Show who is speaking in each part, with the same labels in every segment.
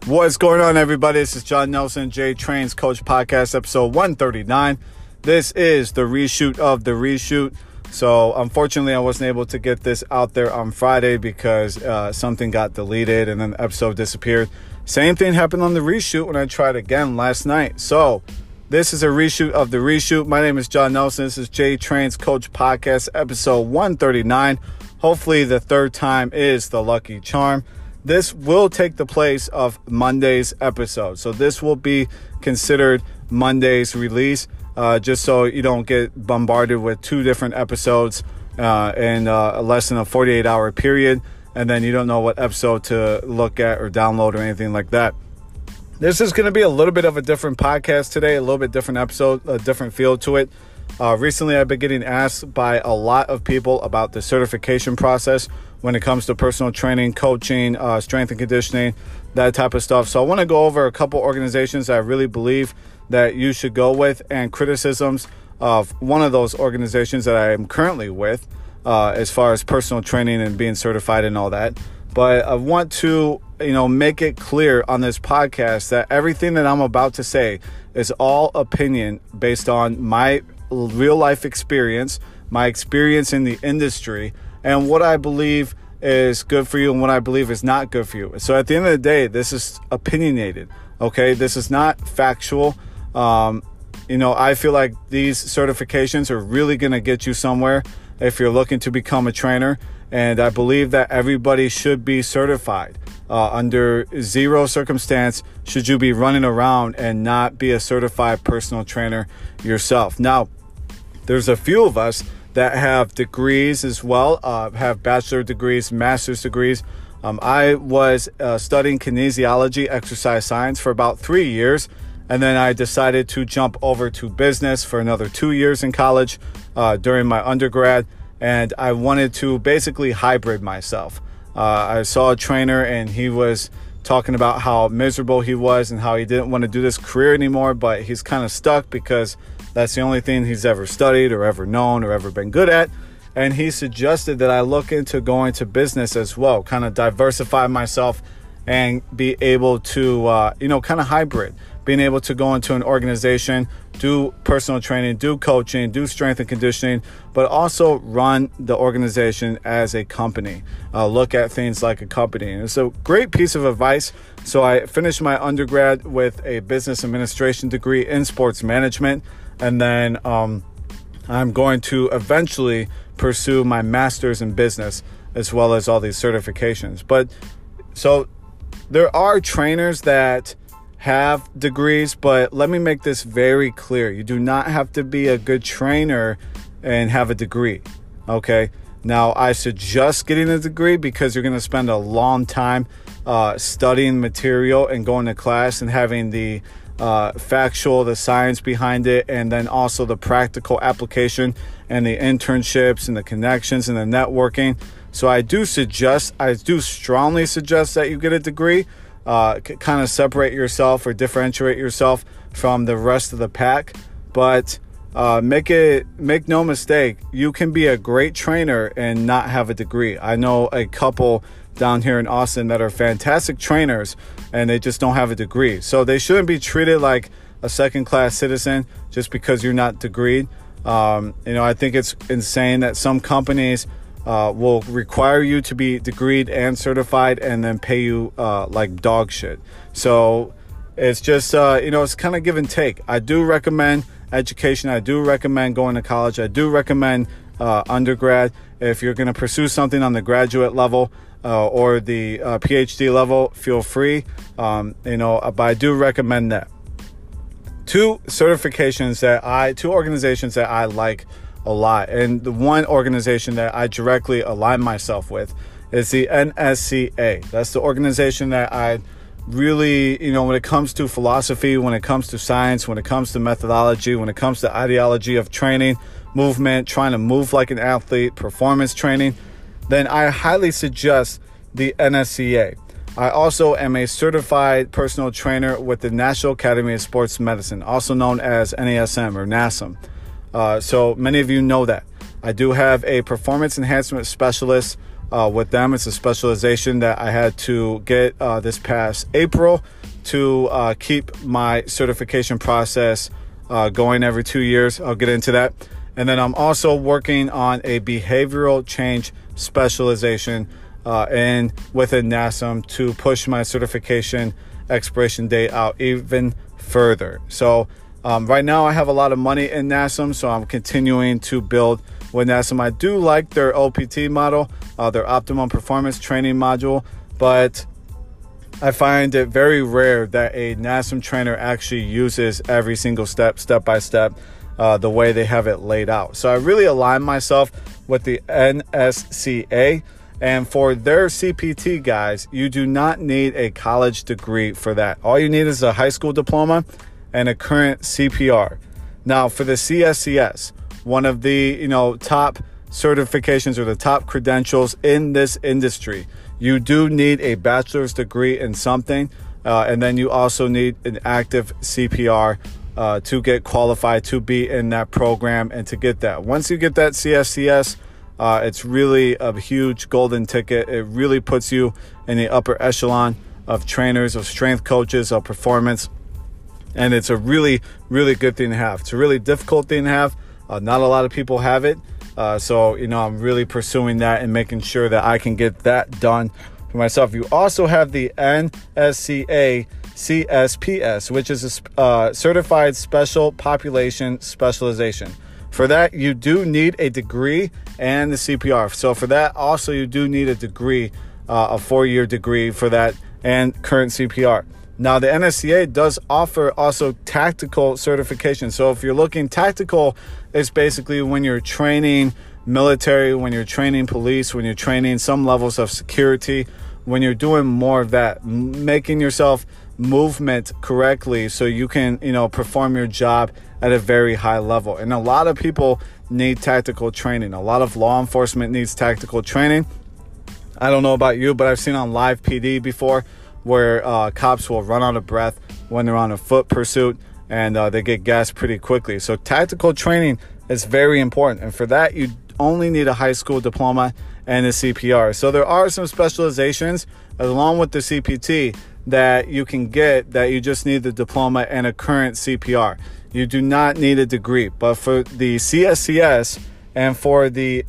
Speaker 1: What's going on, everybody? This is John Nelson, J Trains Coach Podcast, episode 139. This is the reshoot of the reshoot. So unfortunately, I wasn't able to get this out there on Friday because something got deleted and then the episode disappeared. Same thing happened on the reshoot when I tried again last night. So this is a reshoot of the reshoot. My name is John Nelson. This is J Trains Coach Podcast, episode 139. Hopefully the third time is the lucky charm. This will take the place of Monday's episode. So this will be considered Monday's release, just so you don't get bombarded with two different episodes in less than a 48-hour period, and then you don't know what episode to look at or download or anything like that. This is going to be a little bit of a different podcast today, a little bit different episode, a different feel to it. Recently, I've been getting asked by a lot of people about the certification process when it comes to personal training, coaching, strength and conditioning, that type of stuff. So I want to go over a couple organizations that I really believe that you should go with and criticisms of one of those organizations that I am currently with as far as personal training and being certified and all that. But I want to, make it clear on this podcast that everything that I'm about to say is all opinion based on my real life experience, my experience in the industry, and what I believe is good for you and what I believe is not good for you. So at the end of the day, this is opinionated, okay? This is not factual. I feel like these certifications are really going to get you somewhere if you're looking to become a trainer. And I believe that everybody should be certified. Under zero circumstance should you be running around and not be a certified personal trainer yourself. Now, there's a few of us that have degrees as well, have bachelor degrees, master's degrees. I was studying kinesiology, exercise science for about 3 years. And then I decided to jump over to business for another 2 years in college during my undergrad. And I wanted to basically hybrid myself. I saw a trainer and he was talking about how miserable he was and how he didn't want to do this career anymore, but he's kind of stuck because that's the only thing he's ever studied or ever known or ever been good at. And he suggested that I look into going to business as well, kind of diversify myself and be able to, kind of hybrid, being able to go into an organization, do personal training, do coaching, do strength and conditioning, but also run the organization as a company, look at things like a company. And it's a great piece of advice. So I finished my undergrad with a business administration degree in sports management. And then I'm going to eventually pursue my master's in business as well as all these certifications. But so there are trainers that have degrees, but let me make this very clear. You do not have to be a good trainer and have a degree, okay? Now, I suggest getting a degree because you're going to spend a long time studying material and going to class and having the the science behind it, and then also the practical application and the internships and the connections and the networking. So I do strongly suggest that you get a degree, kind of separate yourself or differentiate yourself from the rest of the pack. But make no mistake, you can be a great trainer and not have a degree. I know a couple down here in Austin that are fantastic trainers and they just don't have a degree. So they shouldn't be treated like a second-class citizen just because you're not degreed. I think it's insane that some companies will require you to be degreed and certified and then pay you like dog shit. So it's just, it's kind of give and take. I do recommend education. I do recommend going to college. I do recommend undergrad. If you're going to pursue something on the graduate level or the PhD level, feel free. But I do recommend that. Two organizations that I like a lot, and the one organization that I directly align myself with is the NSCA. That's the organization that I really, when it comes to philosophy, when it comes to science, when it comes to methodology, when it comes to ideology of training, movement, trying to move like an athlete, performance training, then I highly suggest the NSCA. I also am a certified personal trainer with the National Academy of Sports Medicine, also known as NASM or NASM. So many of you know that. I do have a performance enhancement specialist with them. It's a specialization that I had to get this past April. to keep my certification process going every 2 years. I'll get into that. And then I'm also working on a behavioral change specialization within NASM to push my certification expiration date out even further. So right now I have a lot of money in NASM, so I'm continuing to build with NASM. I do like their OPT model, their optimum performance training module, but I find it very rare that a NASM trainer actually uses every single step by step, the way they have it laid out. So I really align myself with the NSCA. And for their CPT, guys, you do not need a college degree for that. All you need is a high school diploma and a current CPR. Now, for the CSCS, one of the top certifications or the top credentials in this industry, you do need a bachelor's degree in something, and then you also need an active CPR to get qualified to be in that program and to get that. Once you get that CSCS, it's really a huge golden ticket. It really puts you in the upper echelon of trainers, of strength coaches, of performance. And it's a really, really good thing to have. It's a really difficult thing to have. Not a lot of people have it. So I'm really pursuing that and making sure that I can get that done for myself. You also have the NSCA CSPS, which is a Certified Special Population Specialization. For that, you do need a degree and the CPR. So for that, also, you do need a degree, a 4-year degree for that, and current CPR. Now, the NSCA does offer also tactical certification. So if you're looking, tactical is basically when you're training military, when you're training police, when you're training some levels of security, when you're doing more of that, making yourself movement correctly so you can, perform your job at a very high level. And a lot of people need tactical training. A lot of law enforcement needs tactical training. I don't know about you, but I've seen on live PD before where cops will run out of breath when they're on a foot pursuit, and they get gassed pretty quickly. So tactical training is very important. And for that, you only need a high school diploma and a CPR. So there are some specializations along with the CPT that you can get that you just need the diploma and a current CPR. You do not need a degree. But for the CSCS and for the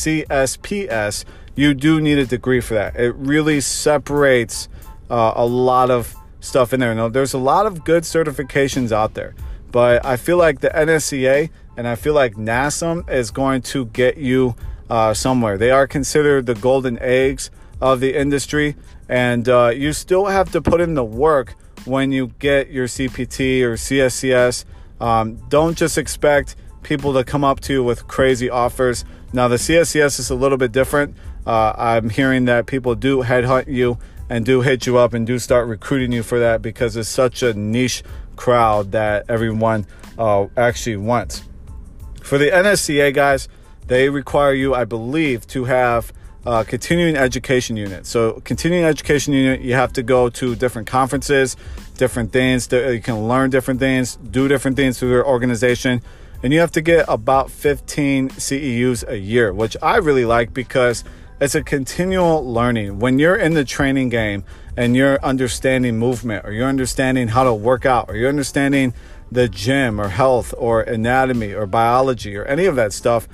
Speaker 1: CSPS, you do need a degree for that. It really separates a lot of stuff in there. Now, there's a lot of good certifications out there, but I feel like the NSCA and I feel like NASM is going to get you somewhere. They are considered the golden eggs of the industry, and you still have to put in the work when you get your CPT or CSCS. Don't just expect people to come up to you with crazy offers. Now, the CSCS is a little bit different. I'm hearing that people do headhunt you and do hit you up and do start recruiting you for that because it's such a niche crowd that everyone actually wants. For the NSCA, guys, they require you, I believe, to have continuing education unit. So continuing education unit, you have to go to different conferences, different things. You can learn different things, do different things through their organization. And you have to get about 15 CEUs a year, which I really like because it's a continual learning. When you're in the training game and you're understanding movement, or you're understanding how to work out, or you're understanding the gym or health or anatomy or biology or any of that stuff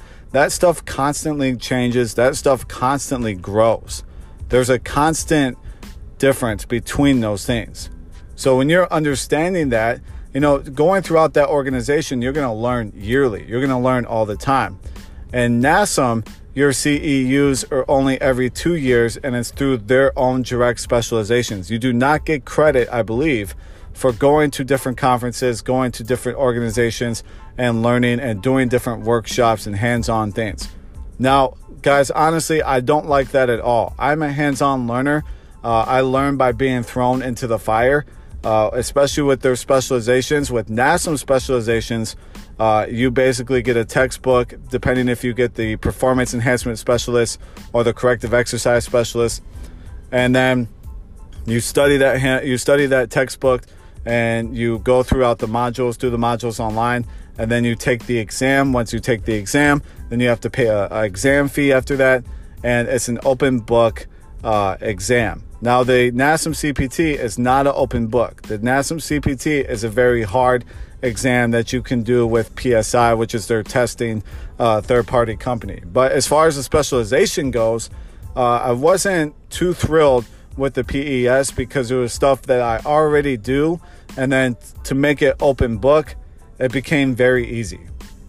Speaker 1: constantly changes. That stuff constantly grows. There's a constant difference between those things. So when you're understanding that, going throughout that organization, you're going to learn yearly. You're going to learn all the time. And NASM, your CEUs are only every 2 years, and it's through their own direct specializations. You do not get credit, I believe, for going to different conferences, going to different organizations, and learning and doing different workshops and hands-on things. Now, guys, honestly, I don't like that at all. I'm a hands-on learner. I learn by being thrown into the fire, especially with their specializations. With NASM specializations, you basically get a textbook, depending if you get the performance enhancement specialist or the corrective exercise specialist, and then you study that textbook, and you go throughout the modules, do the modules online, and then you take the exam. Once you take the exam, then you have to pay an exam fee after that, and it's an open book exam. Now, the NASM CPT is not an open book. The NASM CPT is a very hard exam that you can do with PSI, which is their testing third-party company. But as far as the specialization goes, I wasn't too thrilled with the PES because it was stuff that I already do. And then to make it open book, it became very easy.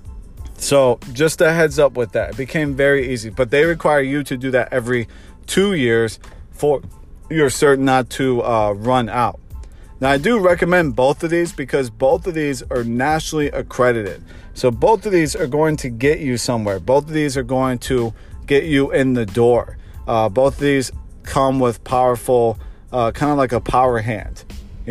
Speaker 1: So just a heads up with that. It became very easy. But they require you to do that every 2 years for your cert not to run out. Now, I do recommend both of these because both of these are nationally accredited. So both of these are going to get you somewhere. Both of these are going to get you in the door. Both of these come with powerful, kind of like a power hand.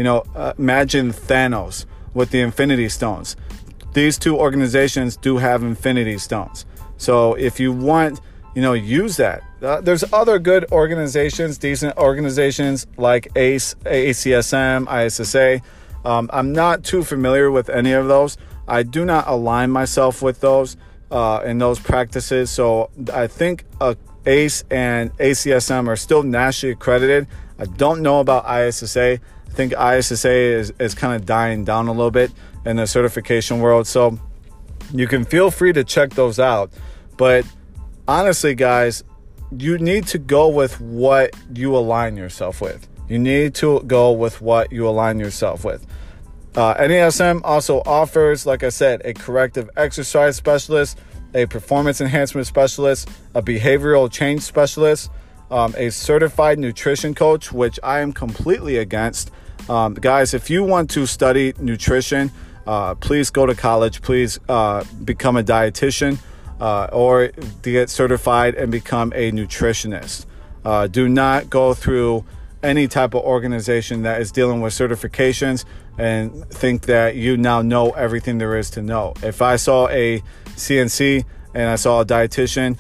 Speaker 1: Imagine Thanos with the Infinity Stones. These two organizations do have Infinity Stones. So if you want, use that. There's other good organizations, decent organizations like ACE, ACSM, ISSA. I'm not too familiar with any of those. I do not align myself with those in those practices. So I think ACE and ACSM are still nationally accredited. I don't know about ISSA. I think ISSA is kind of dying down a little bit in the certification world. So you can feel free to check those out. But honestly, guys, you need to go with what you align yourself with. You need to go with what you align yourself with. NASM also offers, like I said, a corrective exercise specialist, a performance enhancement specialist, a behavioral change specialist, a certified nutrition coach, which I am completely against. Guys, if you want to study nutrition, please go to college. Please become a dietitian. Or to get certified and become a nutritionist. Do not go through any type of organization that is dealing with certifications and think that you now know everything there is to know. If I saw a CNC and I saw a dietitian,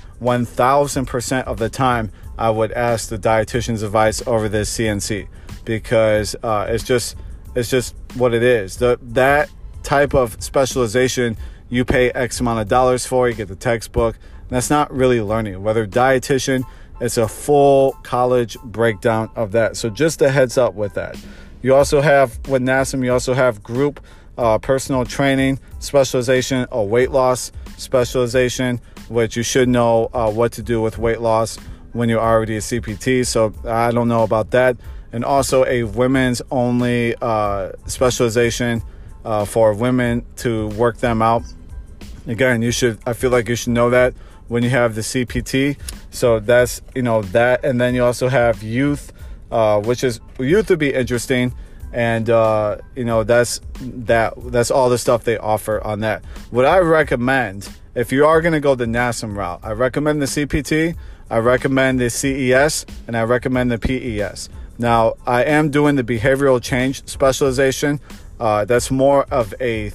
Speaker 1: 1000% of the time I would ask the dietitian's advice over this CNC because it's just what it is. That type of specialization, you pay X amount of dollars for, you get the textbook. That's not really learning. Whether dietitian, it's a full college breakdown of that. So just a heads up with that. You also have, with NASM, you also have group personal training, specialization, a weight loss specialization, which you should know what to do with weight loss when you're already a CPT. So I don't know about that. And also a women's only specialization for women to work them out. Again, I feel like you should know that when you have the CPT. So that's, that. And then you also have youth, youth would be interesting. And, that's all the stuff they offer on that. What I recommend, if you are going to go the NASM route, I recommend the CPT, I recommend the CES, and I recommend the PES. Now, I am doing the behavioral change specialization. That's more of a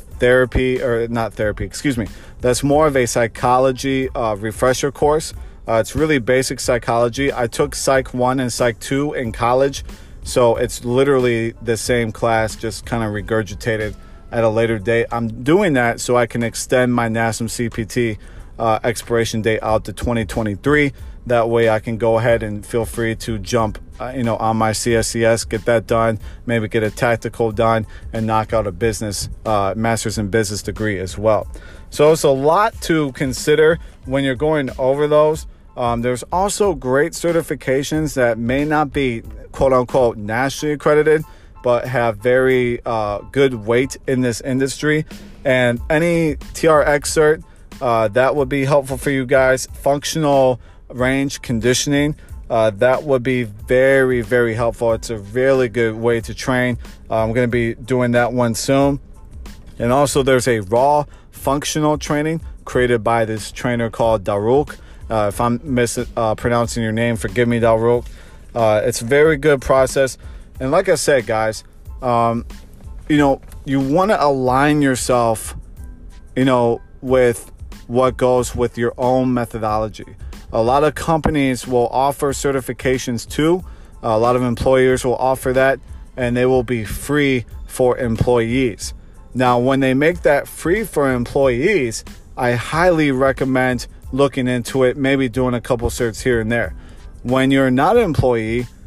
Speaker 1: that's more of a psychology refresher course. It's really basic psychology. I took Psych 1 and Psych 2 in college, so it's literally the same class, just kind of regurgitated at a later date. I'm doing that so I can extend my NASM CPT expiration date out to 2023. That way I can go ahead and feel free to jump on my CSCS, get that done, maybe get a tactical done, and knock out a business master's in business degree as well. So it's a lot to consider when you're going over those. There's also great certifications that may not be quote unquote nationally accredited, but have very good weight in this industry. And any TRX cert that would be helpful for you guys. Functional range conditioning, that would be very, very helpful. It's a really good way to train. I'm going to be doing that one soon. And also there's a raw functional training created by this trainer called Daruk. If I'm mispronouncing your name, forgive me, Daruk. It's a very good process. And like I said, guys, you want to align yourself, with what goes with your own methodology. A lot of companies will offer certifications too. A lot of employers will offer that, and they will be free for employees. Now, when they make that free for employees, I highly recommend looking into it, maybe doing a couple certs here and there. When you're not an employee,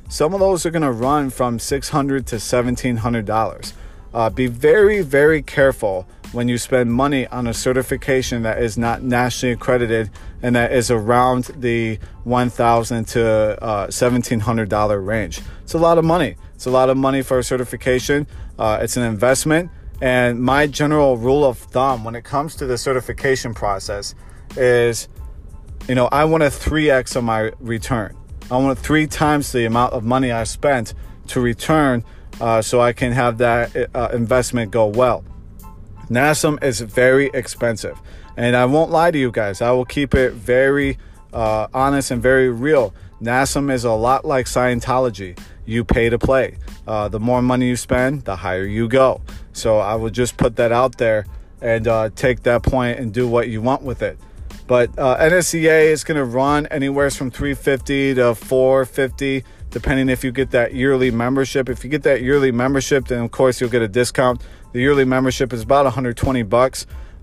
Speaker 1: some of those are going to run from $600 to $1,700. Be very, very careful when you spend money on a certification that is not nationally accredited and that is around the $1,000 to $1,700 range. It's a lot of money. It's a lot of money for a certification. It's an investment. And my general rule of thumb when it comes to the certification process is, I want a 3x on my return. I want 3 times the amount of money I spent to return so I can have that investment go well. NASM is very expensive. And I won't lie to you guys. I will keep it very honest and very real. NASM is a lot like Scientology. You pay to play. The more money you spend, the higher you go. So I would just put that out there and take that point and do what you want with it. But NSCA is going to run anywhere from $350 to $450, depending if you get that yearly membership. If you get that yearly membership, then of course you'll get a discount. The yearly membership is about $120.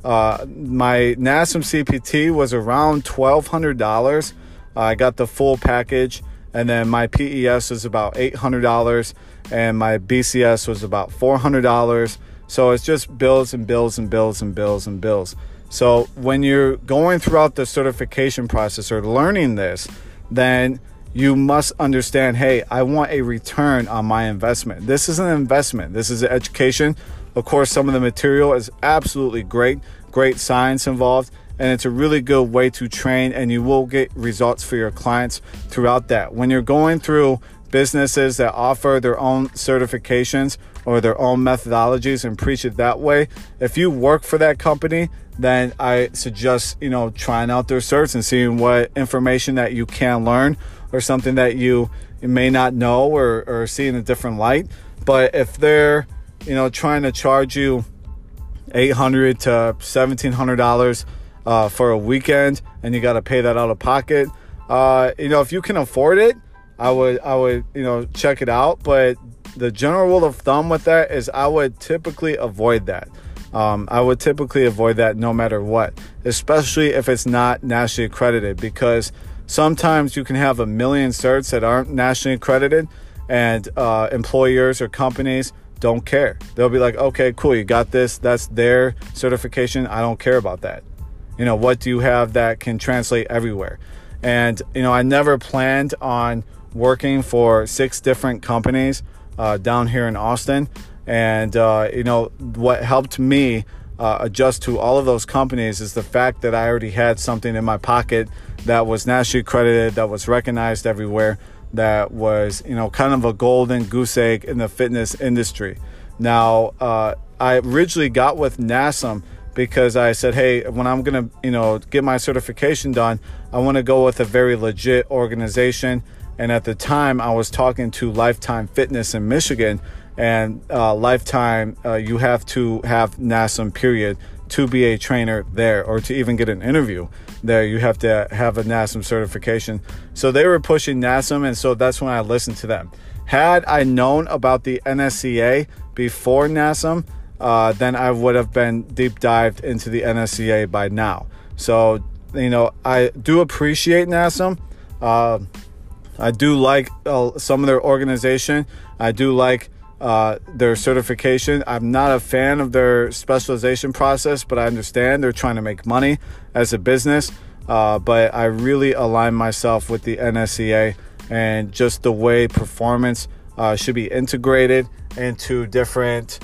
Speaker 1: My NASM CPT was around $1,200. I got the full package, and then my PES is about $800, and my BCS was about $400. So it's just bills and bills and bills and bills and bills. So when you're going throughout the certification process or learning this, then you must understand, hey, I want a return on my investment. This is an investment. This is an education. Of course, some of the material is absolutely great science involved, and it's a really good way to train, and you will get results for your clients throughout that. When you're going through businesses that offer their own certifications or their own methodologies and preach it that way, if you work for that company, then I suggest, trying out their certs and seeing what information that you can learn or something that you may not know or see in a different light. But if they're, trying to charge you $800 to $1,700 for a weekend and you got to pay that out of pocket, if you can afford it, I would, check it out. But the general rule of thumb with that is I would typically avoid that. I would typically avoid that no matter what, especially if it's not nationally accredited, because sometimes you can have a million certs that aren't nationally accredited, and employers or companies don't care. They'll be like, okay, cool, you got this. That's their certification. I don't care about that. What do you have that can translate everywhere? And, I never planned on working for 6 different companies down here in Austin. And, what helped me adjust to all of those companies is the fact that I already had something in my pocket that was nationally accredited, that was recognized everywhere, that was, kind of a golden goose egg in the fitness industry. Now, I originally got with NASM because I said, hey, when I'm going to, get my certification done, I want to go with a very legit organization. And at the time, I was talking to Lifetime Fitness in Michigan. And Lifetime, you have to have NASM, period, to be a trainer there, or to even get an interview there. You have to have a NASM certification. So they were pushing NASM, and so that's when I listened to them. Had I known about the NSCA before NASM, then I would have been deep dived into the NSCA by now. So, I do appreciate NASM. I do like some of their organization. I do like their certification. I'm not a fan of their specialization process, but I understand they're trying to make money as a business. But I really align myself with the NSCA and just the way performance should be integrated into different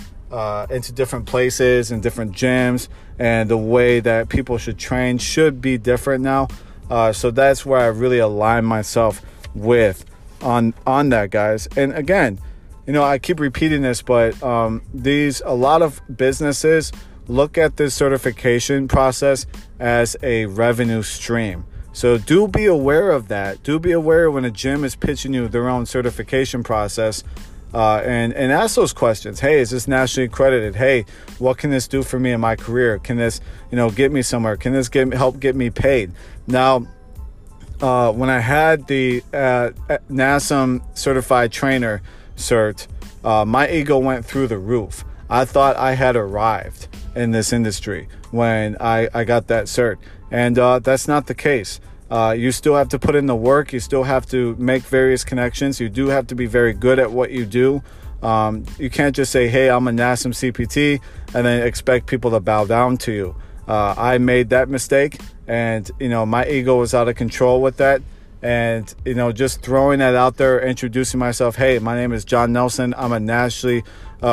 Speaker 1: places and different gyms, and the way that people should train should be different now. So that's where I really align myself with on that, guys. And again, I keep repeating this, but a lot of businesses look at this certification process as a revenue stream. So do be aware of that. Do be aware when a gym is pitching you their own certification process, and ask those questions. Hey, is this nationally accredited? Hey, what can this do for me in my career? Can this, get me somewhere? Can this help get me paid? Now, when I had the NASM certified trainer cert, my ego went through the roof. I thought I had arrived in this industry when I got that cert, and that's not the case. You still have to put in the work. You still have to make various connections. You do have to be very good at what you do. You can't just say, hey, I'm a NASM CPT, and then expect people to bow down to you. I made that mistake, and, my ego was out of control with that. And, just throwing that out there, introducing myself, hey, my name is John Nelson. I'm a NASM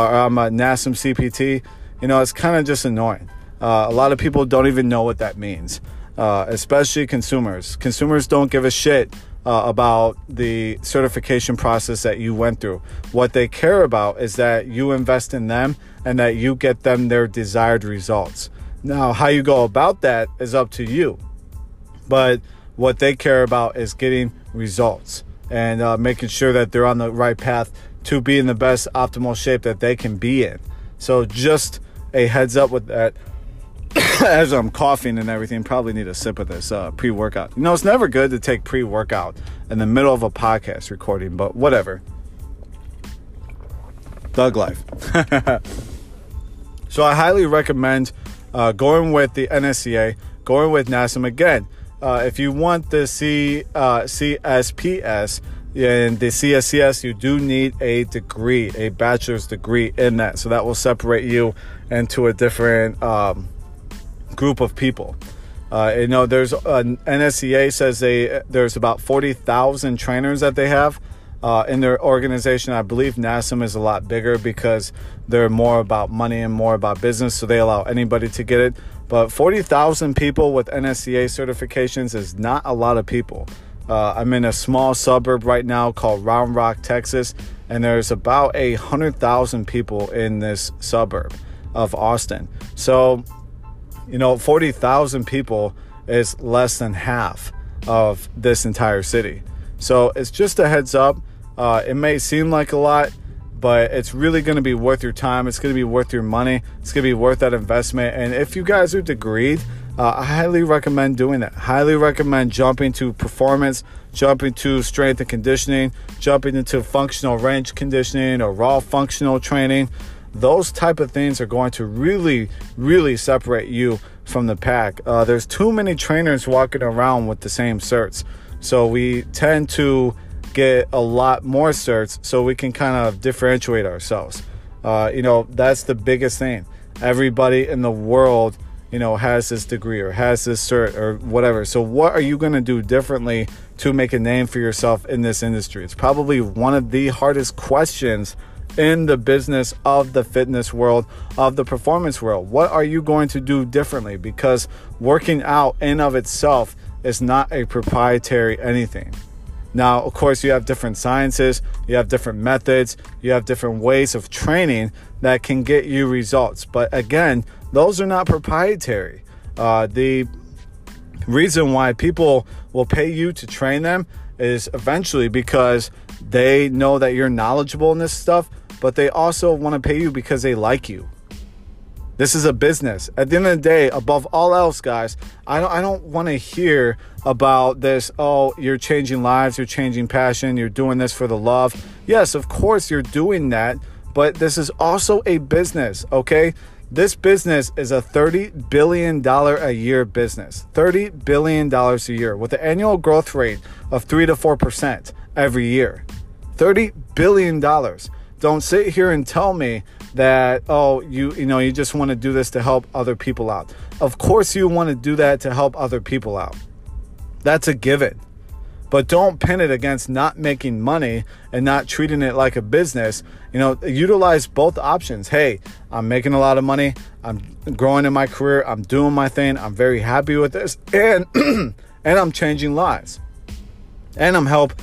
Speaker 1: CPT. It's kind of just annoying. A lot of people don't even know what that means, especially consumers. Consumers don't give a shit about the certification process that you went through. What they care about is that you invest in them and that you get them their desired results. Now, how you go about that is up to you. But what they care about is getting results and making sure that they're on the right path to be in the best optimal shape that they can be in. So just a heads up with that. As I'm coughing and everything, probably need a sip of this pre-workout. It's never good to take pre-workout in the middle of a podcast recording, but whatever. Thug life. So I highly recommend going with the NSCA, going with NASM. Again, if you want the CSPS and the CSCS, you do need a degree, a bachelor's degree in that. So that will separate you into a different group of people. There's NSCA says there's about 40,000 trainers that they have in their organization. I believe NASM is a lot bigger because they're more about money and more about business, so they allow anybody to get it. But 40,000 people with NSCA certifications is not a lot of people. I'm in a small suburb right now called Round Rock, Texas, and there's about 100,000 people in this suburb of Austin. So 40,000 people is less than half of this entire city. So it's just a heads up. It may seem like a lot, but it's really going to be worth your time. It's going to be worth your money. It's going to be worth that investment. And if you guys are degreed, I highly recommend doing that. Highly recommend jumping to performance, jumping to strength and conditioning, jumping into functional range conditioning or raw functional training. Those type of things are going to really, really separate you from the pack. There's too many trainers walking around with the same certs. So we tend to get a lot more certs so we can kind of differentiate ourselves. That's the biggest thing. Everybody in the world, has this degree or has this cert or whatever. So what are you going to do differently to make a name for yourself in this industry? It's probably one of the hardest questions in the business of the fitness world, of the performance world. What are you going to do differently? Because working out in of itself is not a proprietary anything. Now, of course, you have different sciences, you have different methods, you have different ways of training that can get you results. But again, those are not proprietary. The reason why people will pay you to train them is eventually because they know that you're knowledgeable in this stuff, but they also want to pay you because they like you. This is a business. At the end of the day, above all else, guys, I don't want to hear about this, oh, you're changing lives, you're changing passion, you're doing this for the love. Yes, of course you're doing that, but this is also a business, okay? This business is a $30 billion a year business. $30 billion a year with an annual growth rate of 3 to 4% every year. $30 billion. Don't sit here and tell me that, oh, you just want to do this to help other people out. Of course you want to do that to help other people out. That's a given. But don't pin it against not making money and not treating it like a business. Utilize both options. Hey, I'm making a lot of money. I'm growing in my career. I'm doing my thing. I'm very happy with this. And and I'm changing lives. And I'm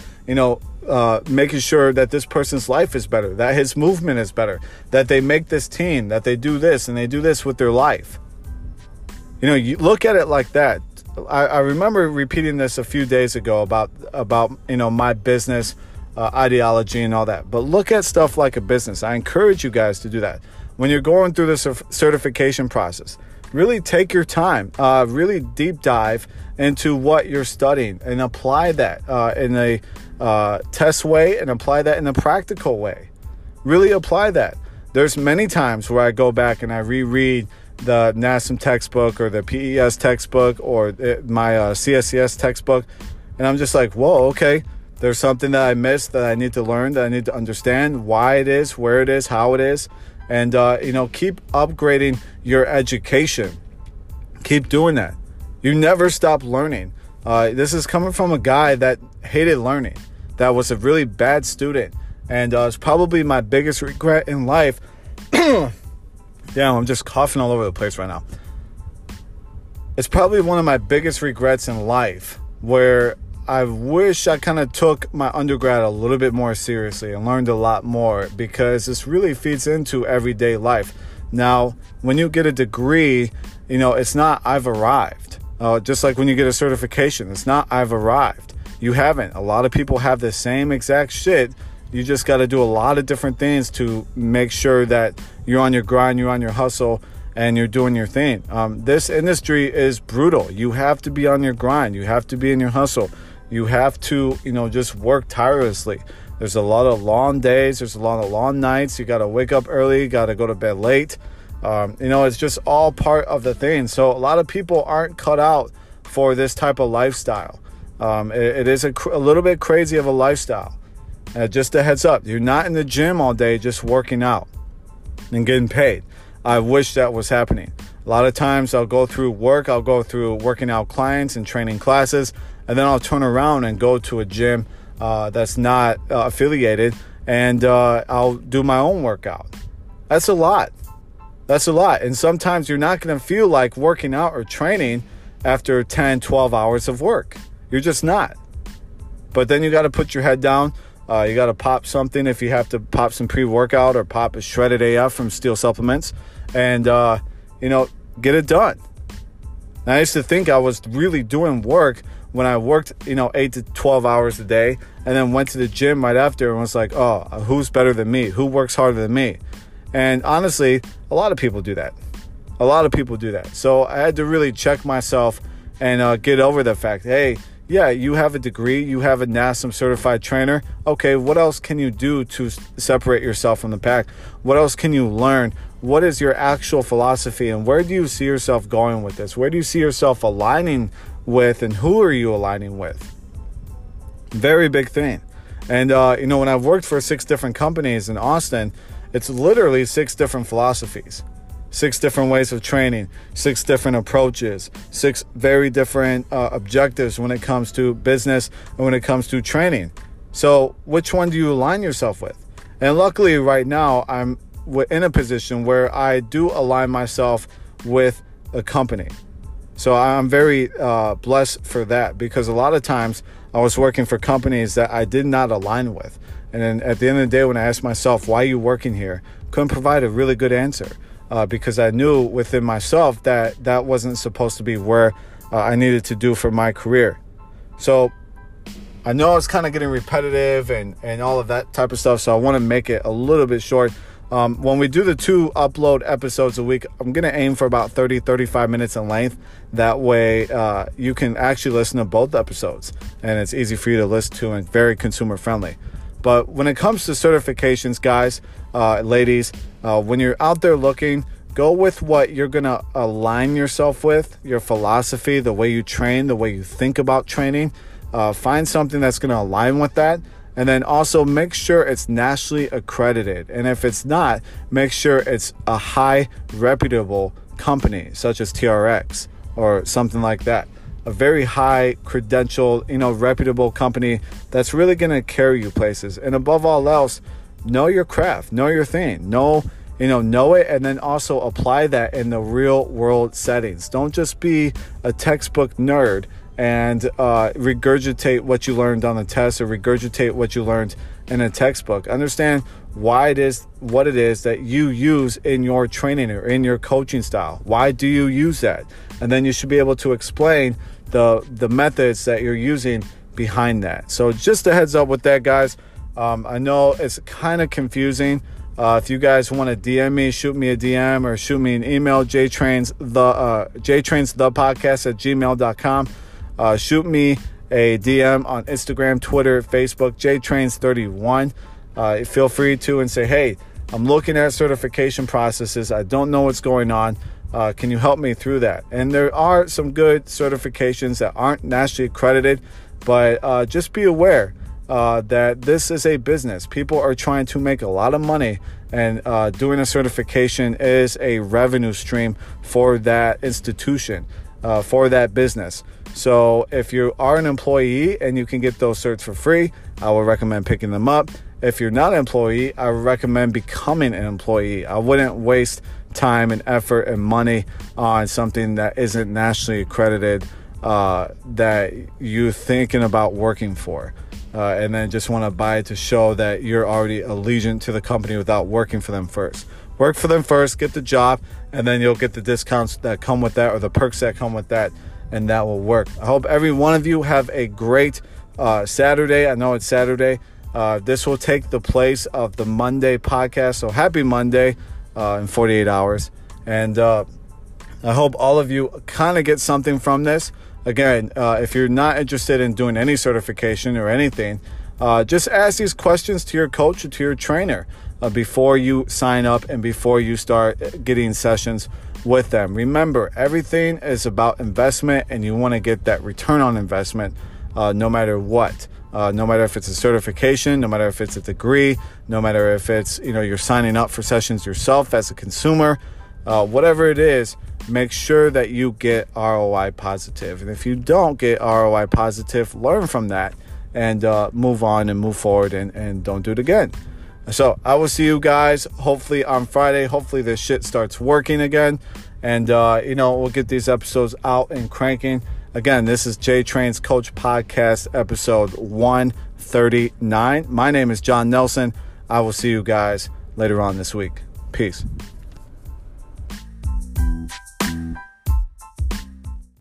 Speaker 1: making sure that this person's life is better, that his movement is better, that they make this team, that they do this and they do this with their life. You look at it like that. I remember repeating this a few days ago about my business ideology and all that. But look at stuff like a business. I encourage you guys to do that. When you're going through the certification process, really take your time, really deep dive into what you're studying and apply that in a test way and apply that in a practical way. Really apply that. there's many times where I go back and I reread the NASM textbook or the PES textbook or my CSCS textbook, and I'm just like, whoa, okay, there's something that I missed that I need to learn, that I need to understand why it is, where it is, how it is, and keep upgrading your education. Keep doing that. You never stop learning. This is coming from a guy that hated learning, that was a really bad student, and it's probably my biggest regret in life. Damn, I'm just coughing all over the place right now. It's probably one of my biggest regrets in life, where I wish I kind of took my undergrad a little bit more seriously and learned a lot more, because this really feeds into everyday life. Now, when you get a degree, it's not I've arrived. Just like when you get a certification, it's not I've arrived. You haven't. A lot of people have the same exact shit. You just got to do a lot of different things to make sure that you're on your grind, you're on your hustle, and you're doing your thing. This industry is brutal. You have to be on your grind. You have to be in your hustle. You have to, just work tirelessly. There's a lot of long days. There's a lot of long nights. You got to wake up early. You got to go to bed late. It's just all part of the thing. So a lot of people aren't cut out for this type of lifestyle. It is a little bit crazy of a lifestyle. Just a heads up, you're not in the gym all day just working out and getting paid. I wish that was happening. A lot of times I'll go through working out clients and training classes, and then I'll turn around and go to a gym that's not affiliated, and I'll do my own workout. That's a lot. And sometimes you're not going to feel like working out or training after 10, 12 hours of work. You're just not. But then you got to put your head down. You got to pop something if you have to pop some pre-workout, or pop a shredded AF from Steel Supplements, and, get it done. And I used to think I was really doing work when I worked, 8 to 12 hours a day, and then went to the gym right after and was like, oh, who's better than me? Who works harder than me? And honestly, a lot of people do that. So I had to really check myself and get over the fact, hey, yeah, you have a degree, you have a NASM certified trainer. Okay, what else can you do to separate yourself from the pack? What else can you learn? What is your actual philosophy, and where do you see yourself going with this? Where do you see yourself aligning with, and who are you aligning with? Very big thing. And, when I've worked for 6 different companies in Austin, it's literally 6 different philosophies. 6 different ways of training, 6 different approaches, 6 very different objectives when it comes to business and when it comes to training. So which one do you align yourself with? And luckily right now I'm in a position where I do align myself with a company. So I'm very blessed for that, because a lot of times I was working for companies that I did not align with. And then at the end of the day, when I asked myself, why are you working here? Couldn't provide a really good answer. Because I knew within myself that wasn't supposed to be where I needed to do for my career. So I know it's kind of getting repetitive and all of that type of stuff, so I want to make it a little bit short. When we do the 2 upload episodes a week, I'm going to aim for about 35 minutes in length. That way you can actually listen to both episodes, and it's easy for you to listen to and very consumer friendly. But when it comes to certifications, guys, ladies, when you're out there looking, go with what you're going to align yourself with, your philosophy, the way you train, the way you think about training. Find something that's going to align with that. And then also make sure it's nationally accredited. And if it's not, make sure it's a high reputable company such as TRX or something like that. A very high credential, reputable company that's really going to carry you places. And above all else, know your craft, know your thing, know it, and then also apply that in the real world settings. Don't just be a textbook nerd and regurgitate what you learned on the test or regurgitate what you learned in a textbook. Understand why it is what it is that you use in your training or in your coaching style. Why do you use that? And then you should be able to explain the methods that you're using behind that. So just a heads up with that, guys. I know it's kind of confusing. If you guys want to DM me, shoot me a DM or shoot me an email, jtrainsthepodcast@gmail.com. Shoot me a DM on Instagram, Twitter, Facebook, jtrains31. Feel free to, and say, hey, I'm looking at certification processes. I don't know what's going on. Can you help me through that? And there are some good certifications that aren't nationally accredited, but just be aware that this is a business. People are trying to make a lot of money, and doing a certification is a revenue stream for that institution, for that business. So if you are an employee and you can get those certs for free, I would recommend picking them up. If you're not an employee, I would recommend becoming an employee. I wouldn't waste time and effort and money on something that isn't nationally accredited, that you're thinking about working for, and then just want to buy it to show that you're already allegiant to the company without working for them first. Work for them first, get the job, and then you'll get the discounts that come with that, or the perks that come with that, and that will work. I hope every one of you have a great Saturday. I know it's Saturday. This will take the place of the Monday podcast, so happy Monday in 48 hours. And I hope all of you kind of get something from this. Again, if you're not interested in doing any certification or anything, just ask these questions to your coach or to your trainer before you sign up and before you start getting sessions with them. Remember, everything is about investment, and you want to get that return on investment no matter what. No matter if it's a certification, no matter if it's a degree, no matter if it's, you're signing up for sessions yourself as a consumer, whatever it is, make sure that you get ROI positive. And if you don't get ROI positive, learn from that and move on and move forward and don't do it again. So I will see you guys hopefully on Friday. Hopefully this shit starts working again. And, we'll get these episodes out and cranking. Again, this is J Trains Coach Podcast, episode 139. My name is John Nelson. I will see you guys later on this week. Peace.